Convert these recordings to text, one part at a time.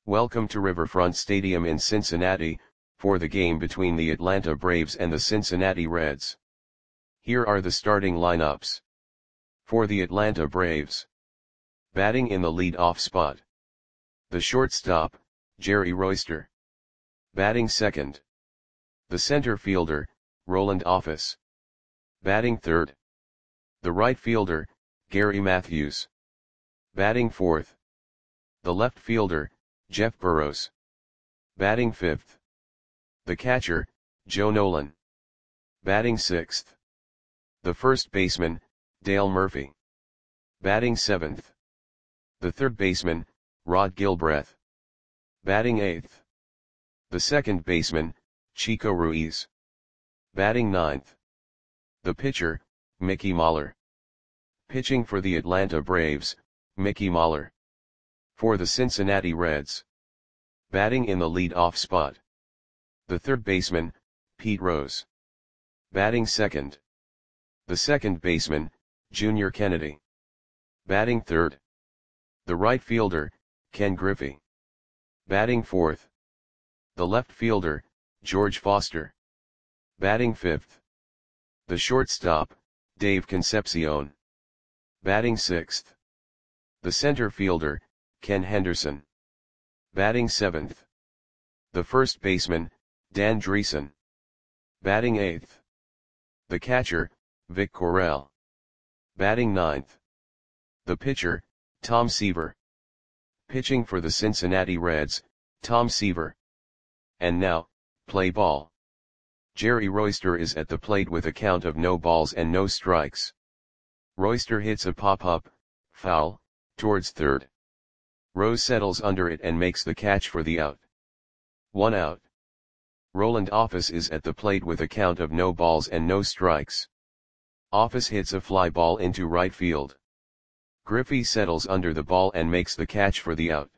Welcome to Riverfront Stadium in Cincinnati, for the game between the Atlanta Braves and the Cincinnati Reds. Here are the starting lineups. For the Atlanta Braves. Batting in the lead-off spot. The shortstop, Jerry Royster. Batting second. The center fielder, Roland Office. Batting third. The right fielder, Gary Matthews. Batting fourth. The left fielder, Jeff Burroughs. Batting fifth. The catcher, Joe Nolan. Batting sixth. The first baseman, Dale Murphy. Batting seventh. The third baseman, Rod Gilbreth. Batting eighth. The second baseman, Chico Ruiz. Batting ninth. The pitcher, Mickey Mahler. Pitching for the Atlanta Braves, Mickey Mahler. For the Cincinnati Reds. Batting in the lead-off spot. The third baseman, Pete Rose. Batting second. The second baseman, Junior Kennedy. Batting third. The right fielder, Ken Griffey. Batting fourth. The left fielder, George Foster. Batting fifth. The shortstop, Dave Concepcion. Batting sixth. The center fielder, Ken Henderson. Batting seventh. The first baseman, Dan Dreesen. Batting eighth. The catcher, Vic Correll. Batting ninth. The pitcher, Tom Seaver. Pitching for the Cincinnati Reds, Tom Seaver. And now, play ball. Jerry Royster is at the plate with a count of no balls and no strikes. Royster hits a pop-up, foul, towards third. Rose settles under it and makes the catch for the out. 1 out. Roland Office is at the plate with a count of no balls and no strikes. Office hits a fly ball into right field. Griffey settles under the ball and makes the catch for the out.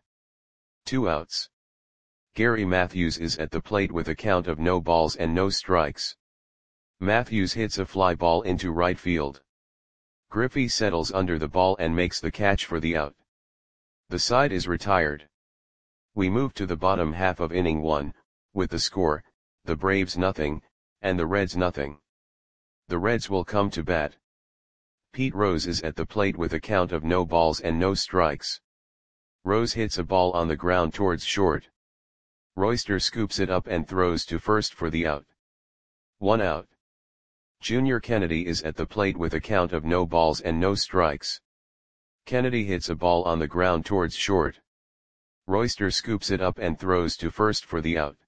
2 outs. Gary Matthews is at the plate with a count of no balls and no strikes. Matthews hits a fly ball into right field. Griffey settles under the ball and makes the catch for the out. The side is retired. We move to the bottom half of inning 1, with the score, the Braves nothing, and the Reds nothing. The Reds will come to bat. Pete Rose is at the plate with a count of no balls and no strikes. Rose hits a ball on the ground towards short. Royster scoops it up and throws to first for the out. 1 out. Junior Kennedy is at the plate with a count of no balls and no strikes. Kennedy hits a ball on the ground towards short. Royster scoops it up and throws to first for the out.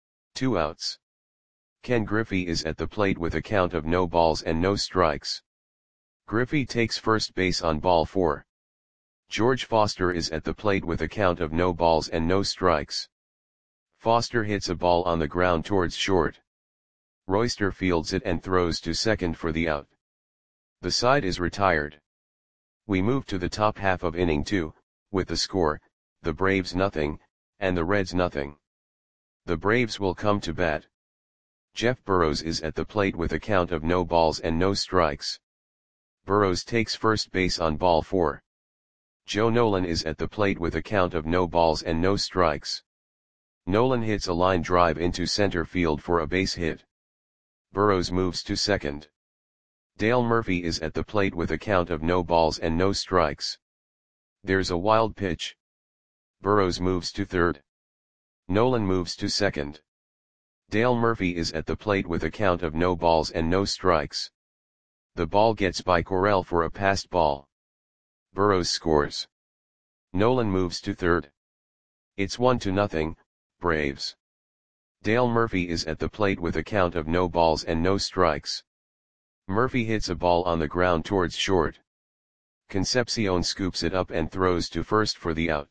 2 outs. Ken Griffey is at the plate with a count of no balls and no strikes. Griffey takes first base on ball 4. George Foster is at the plate with a count of no balls and no strikes. Foster hits a ball on the ground towards short. Royster fields it and throws to second for the out. The side is retired. We move to the top half of inning 2, with the score, the Braves nothing, and the Reds nothing. The Braves will come to bat. Jeff Burroughs is at the plate with a count of no balls and no strikes. Burroughs takes first base on ball 4. Joe Nolan is at the plate with a count of no balls and no strikes. Nolan hits a line drive into center field for a base hit. Burroughs moves to second. Dale Murphy is at the plate with a count of no balls and no strikes. There's a wild pitch. Burroughs moves to third. Nolan moves to second. Dale Murphy is at the plate with a count of no balls and no strikes. The ball gets by Correll for a passed ball. Burroughs scores. Nolan moves to third. It's 1-0, Braves. Dale Murphy is at the plate with a count of no balls and no strikes. Murphy hits a ball on the ground towards short. Concepcion scoops it up and throws to first for the out.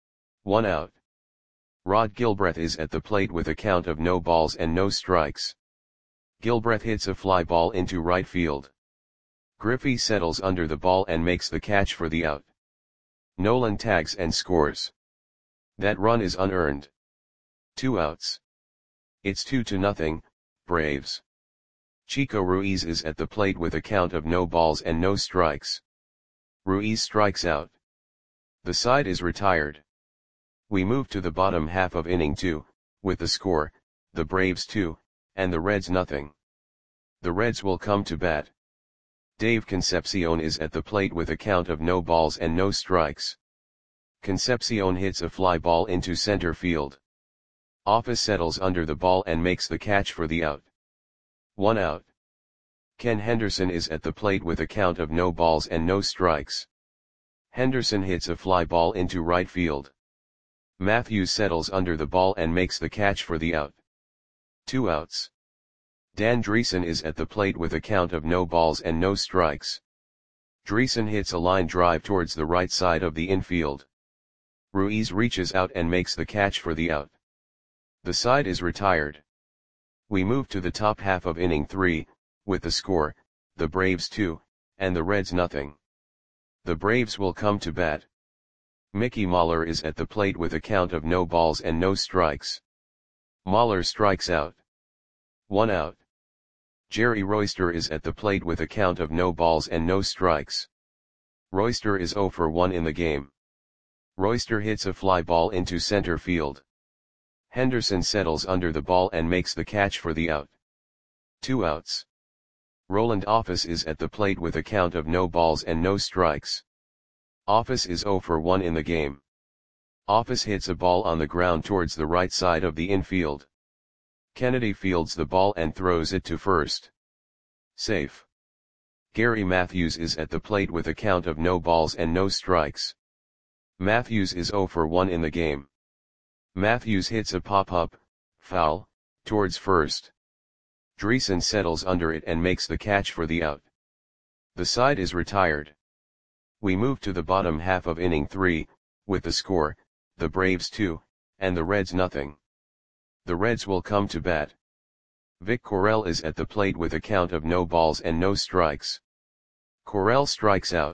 1 out. Rod Gilbreth is at the plate with a count of no balls and no strikes. Gilbreth hits a fly ball into right field. Griffey settles under the ball and makes the catch for the out. Nolan tags and scores. That run is unearned. 2 outs. It's 2-0, Braves. Chico Ruiz is at the plate with a count of no balls and no strikes. Ruiz strikes out. The side is retired. We move to the bottom half of inning 2, with the score, the Braves 2, and the Reds nothing. The Reds will come to bat. Dave Concepcion is at the plate with a count of no balls and no strikes. Concepcion hits a fly ball into center field. Office settles under the ball and makes the catch for the out. 1 out. Ken Henderson is at the plate with a count of no balls and no strikes. Henderson hits a fly ball into right field. Matthews settles under the ball and makes the catch for the out. 2 outs. Dan Dreesen is at the plate with a count of no balls and no strikes. Dreesen hits a line drive towards the right side of the infield. Ruiz reaches out and makes the catch for the out. The side is retired. We move to the top half of inning 3, with the score, the Braves 2, and the Reds nothing. The Braves will come to bat. Mickey Mahler is at the plate with a count of no balls and no strikes. Mahler strikes out. 1 out. Jerry Royster is at the plate with a count of no balls and no strikes. Royster is 0 for 1 in the game. Royster hits a fly ball into center field. Henderson settles under the ball and makes the catch for the out. 2 outs. Roland Office is at the plate with a count of no balls and no strikes. Office is 0 for 1 in the game. Office hits a ball on the ground towards the right side of the infield. Kennedy fields the ball and throws it to first. Safe. Gary Matthews is at the plate with a count of no balls and no strikes. Matthews is 0 for 1 in the game. Matthews hits a pop-up, foul, towards first. Dreesen settles under it and makes the catch for the out. The side is retired. We move to the bottom half of inning 3, with the score, the Braves 2, and the Reds nothing. The Reds will come to bat. Vic Correll is at the plate with a count of no balls and no strikes. Correll strikes out.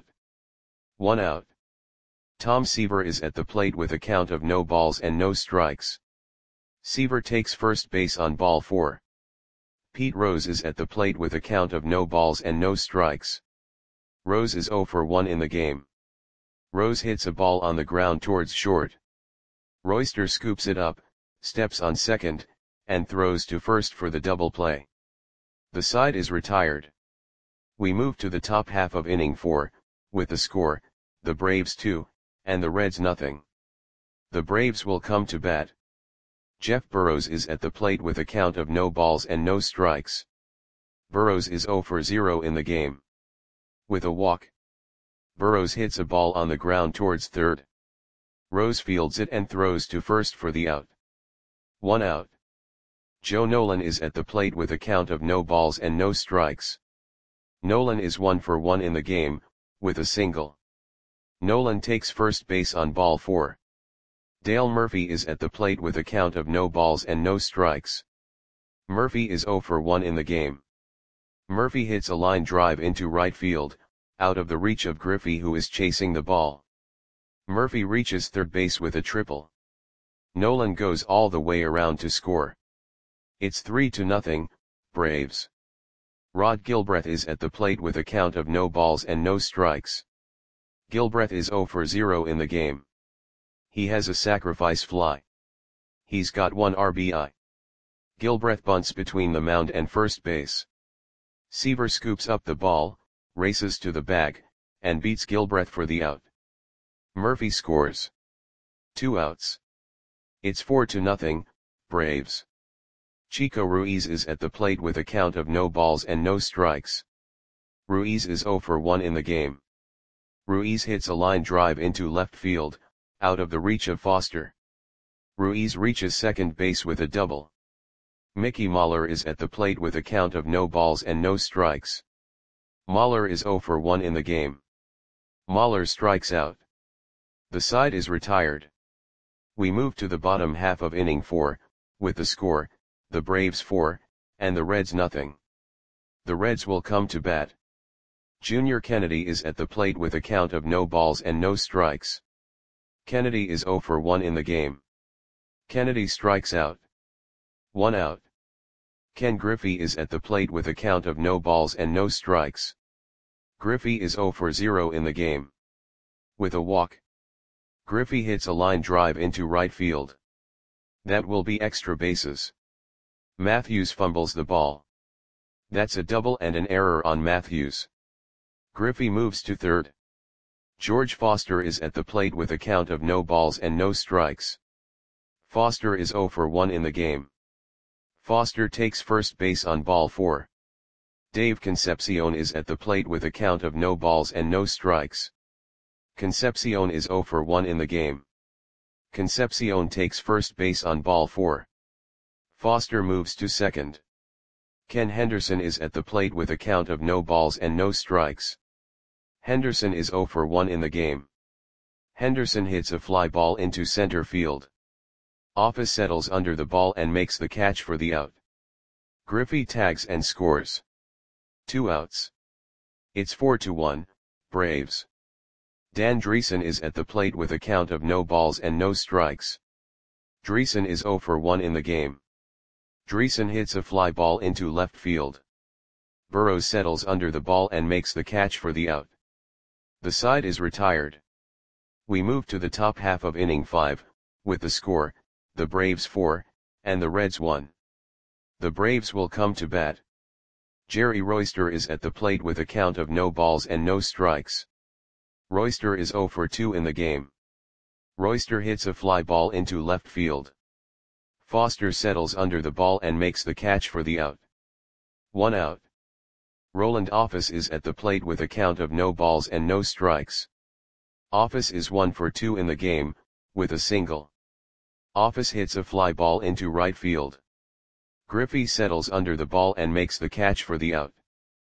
1 out. Tom Seaver is at the plate with a count of no balls and no strikes. Seaver takes first base on ball 4. Pete Rose is at the plate with a count of no balls and no strikes. Rose is 0 for 1 in the game. Rose hits a ball on the ground towards short. Royster scoops it up, steps on second, and throws to first for the double play. The side is retired. We move to the top half of inning 4, with the score, the Braves 2, and the Reds nothing. The Braves will come to bat. Jeff Burrows is at the plate with a count of no balls and no strikes. Burrows is 0 for 0 in the game. With a walk. Burrows hits a ball on the ground towards third. Rose fields it and throws to first for the out. 1 out. Joe Nolan is at the plate with a count of no balls and no strikes. Nolan is 1 for 1 in the game, with a single. Nolan takes first base on ball 4. Dale Murphy is at the plate with a count of no balls and no strikes. Murphy is 0 for 1 in the game. Murphy hits a line drive into right field, out of the reach of Griffey who is chasing the ball. Murphy reaches third base with a triple. Nolan goes all the way around to score. It's 3-0, Braves. Rod Gilbreth is at the plate with a count of no balls and no strikes. Gilbreth is 0 for 0 in the game. He has a sacrifice fly. He's got 1 RBI. Gilbreth bunts between the mound and first base. Seaver scoops up the ball, races to the bag, and beats Gilbreth for the out. Murphy scores. 2 outs. It's 4-0, Braves. Chico Ruiz is at the plate with a count of no balls and no strikes. Ruiz is 0 for 1 in the game. Ruiz hits a line drive into left field, out of the reach of Foster. Ruiz reaches second base with a double. Mickey Mahler is at the plate with a count of no balls and no strikes. Mahler is 0 for 1 in the game. Mahler strikes out. The side is retired. We move to the bottom half of inning 4, with the score, the Braves 4, and the Reds nothing. The Reds will come to bat. Junior Kennedy is at the plate with a count of no balls and no strikes. Kennedy is 0 for 1 in the game. Kennedy strikes out. 1 out. Ken Griffey is at the plate with a count of no balls and no strikes. Griffey is 0 for 0 in the game. With a walk. Griffey hits a line drive into right field. That will be extra bases. Matthews fumbles the ball. That's a double and an error on Matthews. Griffey moves to third. George Foster is at the plate with a count of no balls and no strikes. Foster is 0 for 1 in the game. Foster takes first base on ball 4. Dave Concepcion is at the plate with a count of no balls and no strikes. Concepcion is 0 for 1 in the game. Concepcion takes first base on ball 4. Foster moves to second. Ken Henderson is at the plate with a count of no balls and no strikes. Henderson is 0 for 1 in the game. Henderson hits a fly ball into center field. Office settles under the ball and makes the catch for the out. Griffey tags and scores. 2 outs. It's 4-1, Braves. Dan Dreesen is at the plate with a count of no balls and no strikes. Dreesen is 0 for 1 in the game. Dreesen hits a fly ball into left field. Burrows settles under the ball and makes the catch for the out. The side is retired. We move to the top half of inning 5, with the score, the Braves 4, and the Reds 1. The Braves will come to bat. Jerry Royster is at the plate with a count of no balls and no strikes. Royster is 0 for 2 in the game. Royster hits a fly ball into left field. Foster settles under the ball and makes the catch for the out. 1 out. Roland Office is at the plate with a count of no balls and no strikes. Office is 1 for 2 in the game, with a single. Office hits a fly ball into right field. Griffey settles under the ball and makes the catch for the out.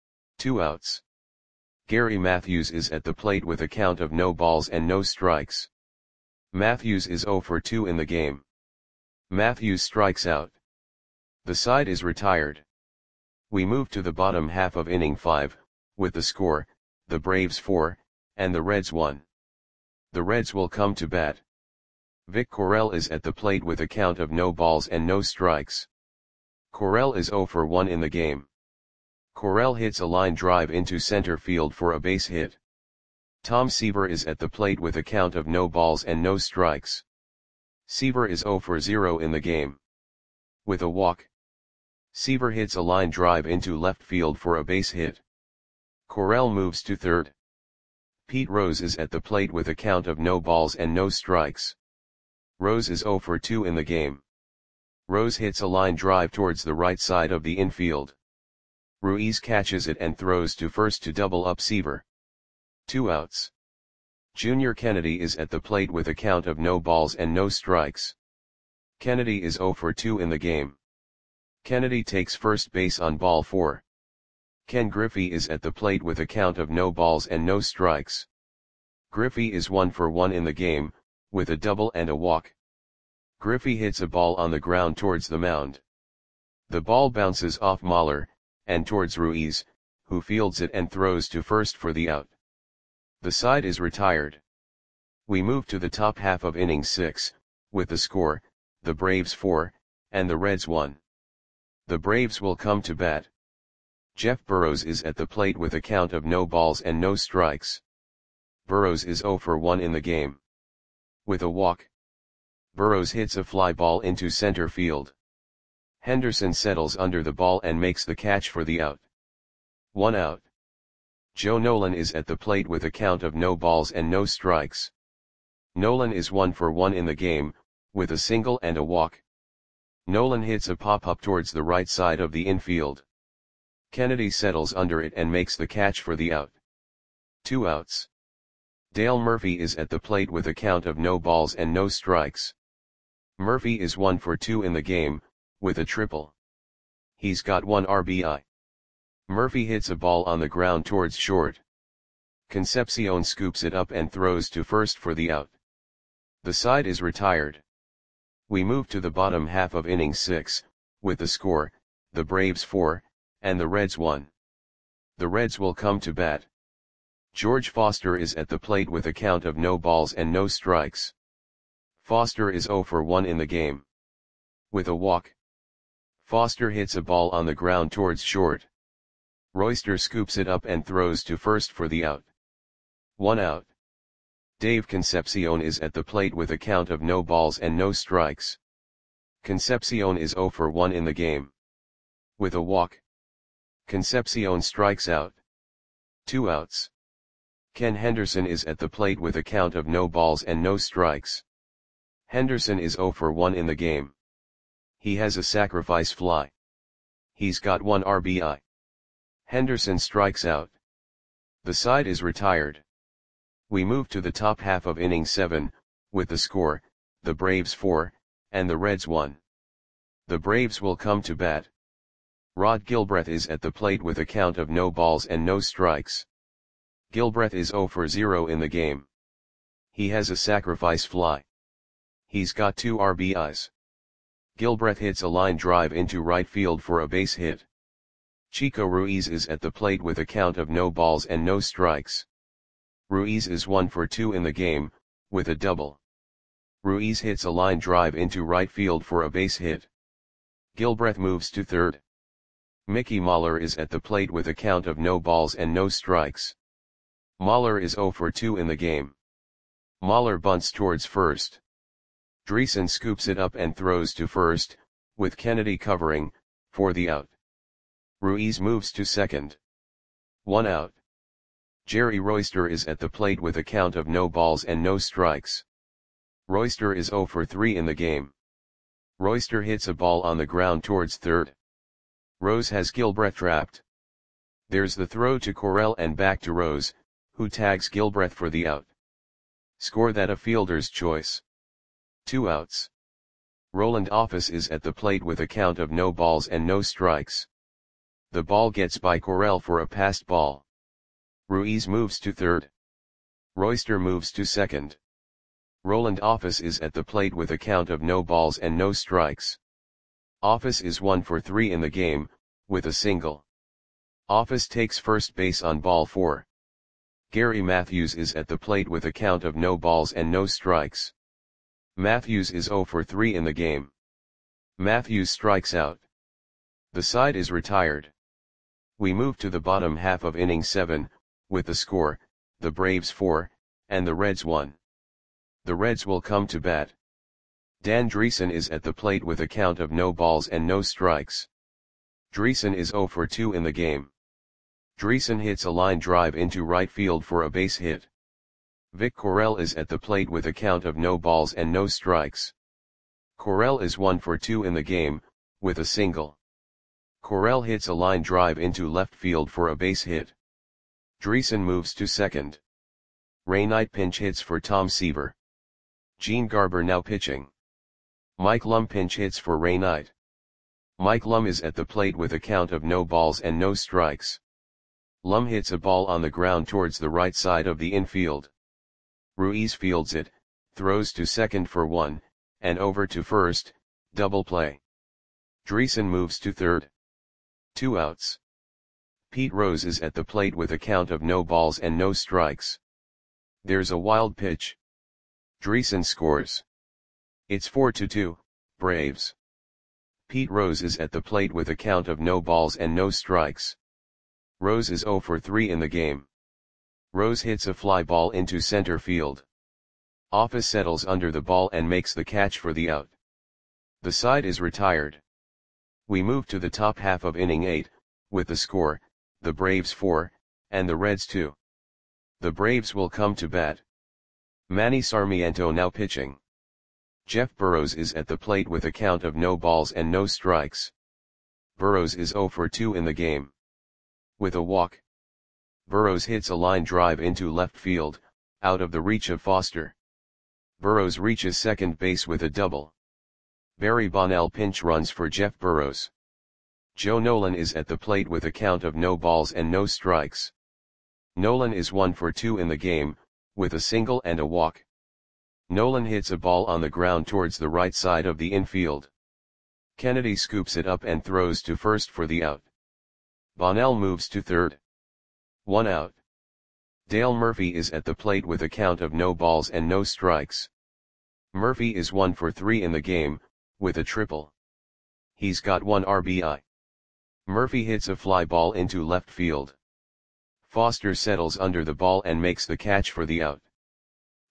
2 outs. Gary Matthews is at the plate with a count of no balls and no strikes. Matthews is 0 for 2 in the game. Matthews strikes out. The side is retired. We move to the bottom half of inning 5, with the score, the Braves 4, and the Reds 1. The Reds will come to bat. Vic Correll is at the plate with a count of no balls and no strikes. Correll is 0 for 1 in the game. Correll hits a line drive into center field for a base hit. Tom Seaver is at the plate with a count of no balls and no strikes. Seaver is 0 for 0 in the game. With a walk. Seaver hits a line drive into left field for a base hit. Correll moves to third. Pete Rose is at the plate with a count of no balls and no strikes. Rose is 0 for 2 in the game. Rose hits a line drive towards the right side of the infield. Ruiz catches it and throws to first to double up Seaver. 2 outs. Junior Kennedy is at the plate with a count of no balls and no strikes. Kennedy is 0 for 2 in the game. Kennedy takes first base on ball 4. Ken Griffey is at the plate with a count of no balls and no strikes. Griffey is 1 for 1 in the game, with a double and a walk. Griffey hits a ball on the ground towards the mound. The ball bounces off Mahler, and towards Ruiz, who fields it and throws to first for the out. The side is retired. We move to the top half of inning 6, with the score, the Braves 4, and the Reds 1. The Braves will come to bat. Jeff Burrows is at the plate with a count of no balls and no strikes. Burrows is 0 for 1 in the game. With a walk. Burrows hits a fly ball into center field. Henderson settles under the ball and makes the catch for the out. 1 out. Joe Nolan is at the plate with a count of no balls and no strikes. Nolan is 1 for 1 in the game, with a single and a walk. Nolan hits a pop-up towards the right side of the infield. Kennedy settles under it and makes the catch for the out. 2 outs. Dale Murphy is at the plate with a count of no balls and no strikes. Murphy is 1 for 2 in the game, with a triple. He's got 1 RBI. Murphy hits a ball on the ground towards short. Concepcion scoops it up and throws to first for the out. The side is retired. We move to the bottom half of inning 6, with the score, the Braves 4, and the Reds 1. The Reds will come to bat. George Foster is at the plate with a count of no balls and no strikes. Foster is 0 for 1 in the game. With a walk. Foster hits a ball on the ground towards short. Royster scoops it up and throws to first for the out. 1 out. Dave Concepcion is at the plate with a count of no balls and no strikes. Concepcion is 0 for 1 in the game. With a walk, Concepcion strikes out. 2 outs. Ken Henderson is at the plate with a count of no balls and no strikes. Henderson is 0 for 1 in the game. He has a sacrifice fly. He's got 1 RBI. Henderson strikes out. The side is retired. We move to the top half of inning 7, with the score, the Braves 4, and the Reds 1. The Braves will come to bat. Rod Gilbreth is at the plate with a count of no balls and no strikes. Gilbreth is 0 for 0 in the game. He has a sacrifice fly. He's got 2 RBIs. Gilbreth hits a line drive into right field for a base hit. Chico Ruiz is at the plate with a count of no balls and no strikes. Ruiz is 1 for 2 in the game, with a double. Ruiz hits a line drive into right field for a base hit. Gilbreth moves to third. Mickey Mahler is at the plate with a count of no balls and no strikes. Mahler is 0 for 2 in the game. Mahler bunts towards first. Dreesen scoops it up and throws to first, with Kennedy covering, for the out. Ruiz moves to second. 1 out. Jerry Royster is at the plate with a count of no balls and no strikes. Royster is 0 for 3 in the game. Royster hits a ball on the ground towards third. Rose has Gilbreth trapped. There's the throw to Correll and back to Rose, who tags Gilbreth for the out. Score that a fielder's choice. 2 outs. Roland Office is at the plate with a count of no balls and no strikes. The ball gets by Correll for a passed ball. Ruiz moves to third. Royster moves to second. Roland Office is at the plate with a count of no balls and no strikes. Office is 1 for 3 in the game, with a single. Office takes first base on ball 4. Gary Matthews is at the plate with a count of no balls and no strikes. Matthews is 0 for 3 in the game. Matthews strikes out. The side is retired. We move to the bottom half of inning 7, with the score, the Braves 4, and the Reds 1. The Reds will come to bat. Dan Dreesen is at the plate with a count of no balls and no strikes. Dreesen is 0 for 2 in the game. Dreesen hits a line drive into right field for a base hit. Vic Correll is at the plate with a count of no balls and no strikes. Correll is 1 for 2 in the game, with a single. Correll hits a line drive into left field for a base hit. Dreesen moves to second. Ray Knight pinch hits for Tom Seaver. Gene Garber now pitching. Mike Lum pinch hits for Ray Knight. Mike Lum is at the plate with a count of no balls and no strikes. Lum hits a ball on the ground towards the right side of the infield. Ruiz fields it, throws to second for 1, and over to first, double play. Dreesen moves to third. 2 outs. Pete Rose is at the plate with a count of no balls and no strikes. There's a wild pitch. Dreesen scores. It's 4-2, Braves. Pete Rose is at the plate with a count of no balls and no strikes. Rose is 0 for 3 in the game. Rose hits a fly ball into center field. Office settles under the ball and makes the catch for the out. The side is retired. We move to the top half of inning 8, with the score, the Braves 4, and the Reds 2. The Braves will come to bat. Manny Sarmiento now pitching. Jeff Burrows is at the plate with a count of no balls and no strikes. Burrows is 0 for 2 in the game. With a walk, Burrows hits a line drive into left field, out of the reach of Foster. Burrows reaches second base with a double. Barry Bonnell pinch runs for Jeff Burrows. Joe Nolan is at the plate with a count of no balls and no strikes. Nolan is 1 for 2 in the game, with a single and a walk. Nolan hits a ball on the ground towards the right side of the infield. Kennedy scoops it up and throws to first for the out. Bonnell moves to third. 1 out. Dale Murphy is at the plate with a count of no balls and no strikes. Murphy is 1 for 3 in the game, with a triple. He's got 1 RBI. Murphy hits a fly ball into left field. Foster settles under the ball and makes the catch for the out.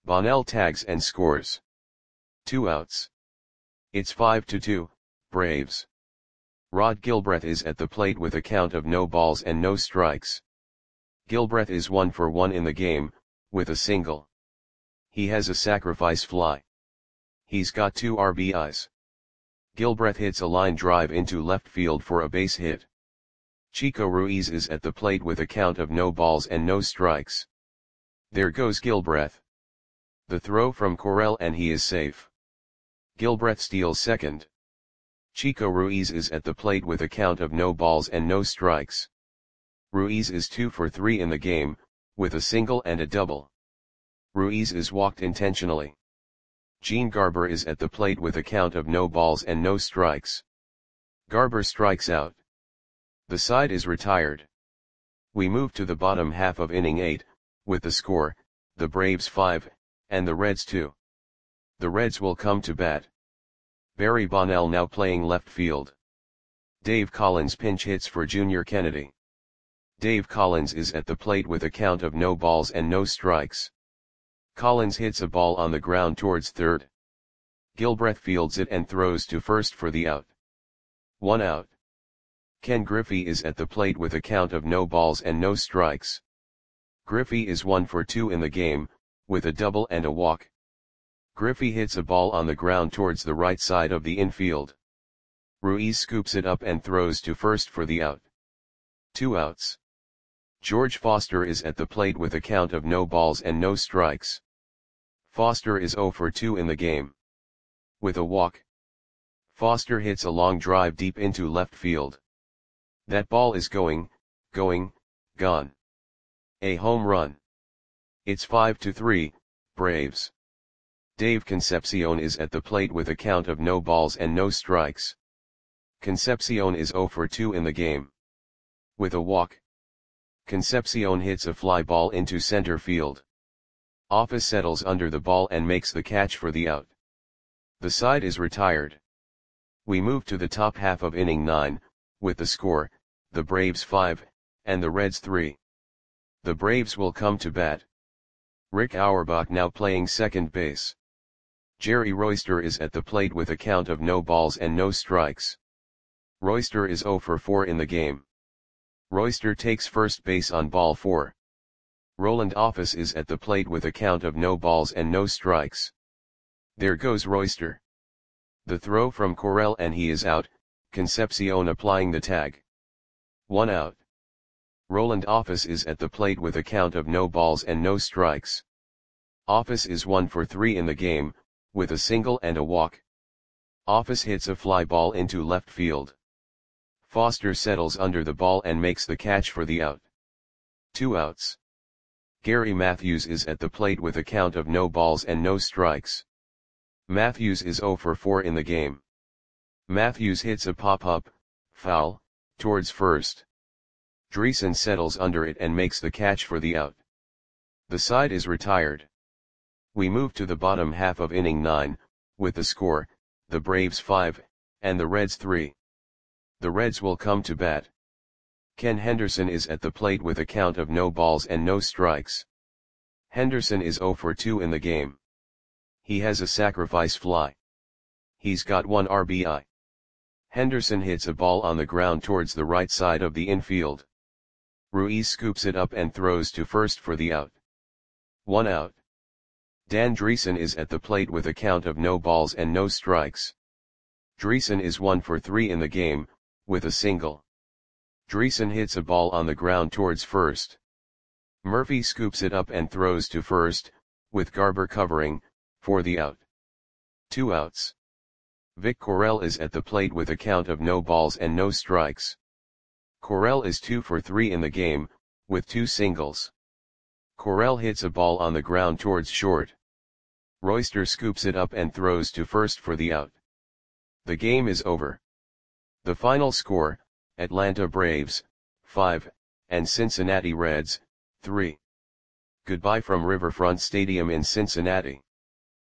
Bonnell tags and scores. 2 outs. It's 5-2, Braves. Rod Gilbreth is at the plate with a count of no balls and no strikes. Gilbreth is 1 for 1 in the game, with a single. He has a sacrifice fly. He's got 2 RBIs. Gilbreth hits a line drive into left field for a base hit. Chico Ruiz is at the plate with a count of no balls and no strikes. There goes Gilbreth. The throw from Correll and he is safe. Gilbreth steals second. Chico Ruiz is at the plate with a count of no balls and no strikes. Ruiz is 2 for 3 in the game, with a single and a double. Ruiz is walked intentionally. Gene Garber is at the plate with a count of no balls and no strikes. Garber strikes out. The side is retired. We move to the bottom half of inning 8, with the score, the Braves 5, and the Reds 2. The Reds will come to bat. Barry Bonnell now playing left field. Dave Collins pinch hits for Junior Kennedy. Dave Collins is at the plate with a count of no balls and no strikes. Collins hits a ball on the ground towards third. Gilbreth fields it and throws to first for the out. 1 out. Ken Griffey is at the plate with a count of no balls and no strikes. Griffey is 1 for 2 in the game, with a double and a walk. Griffey hits a ball on the ground towards the right side of the infield. Ruiz scoops it up and throws to first for the out. 2 outs. George Foster is at the plate with a count of no balls and no strikes. Foster is 0 for 2 in the game. With a walk. Foster hits a long drive deep into left field. That ball is gone. A home run. It's 5-3, Braves. Dave Concepcion is at the plate with a count of no balls and no strikes. Concepcion is 0 for 2 in the game. With a walk. Concepcion hits a fly ball into center field. Office settles under the ball and makes the catch for the out. The side is retired. We move to the top half of inning 9, with the score, the Braves 5, and the Reds 3. The Braves will come to bat. Rick Auerbach now playing second base. Jerry Royster is at the plate with a count of no balls and no strikes. Royster is 0 for 4 in the game. Royster takes first base on ball 4. Roland Office is at the plate with a count of no balls and no strikes. There goes Royster. The throw from Correll and he is out, Concepcion applying the tag. 1 out. Roland Office is at the plate with a count of no balls and no strikes. Office is 1 for 3 in the game, with a single and a walk. Office hits a fly ball into left field. Foster settles under the ball and makes the catch for the out. 2 outs. Gary Matthews is at the plate with a count of no balls and no strikes. Matthews is 0 for 4 in the game. Matthews hits a pop-up, foul, towards first. Dreesen settles under it and makes the catch for the out. The side is retired. We move to the bottom half of inning 9, with the score, the Braves 5, and the Reds 3. The Reds will come to bat. Ken Henderson is at the plate with a count of no balls and no strikes. Henderson is 0 for 2 in the game. He has a sacrifice fly. He's got 1 RBI. Henderson hits a ball on the ground towards the right side of the infield. Ruiz scoops it up and throws to first for the out. 1 out. Dan Dreesen is at the plate with a count of no balls and no strikes. Dreesen is 1 for 3 in the game, with a single. Dreesen hits a ball on the ground towards first. Murphy scoops it up and throws to first, with Garber covering, for the out. 2 outs. Vic Correll is at the plate with a count of no balls and no strikes. Correll is 2 for 3 in the game, with 2 singles. Correll hits a ball on the ground towards short. Royster scoops it up and throws to first for the out. The game is over. The final score, Atlanta Braves, 5, and Cincinnati Reds, 3. Goodbye from Riverfront Stadium in Cincinnati.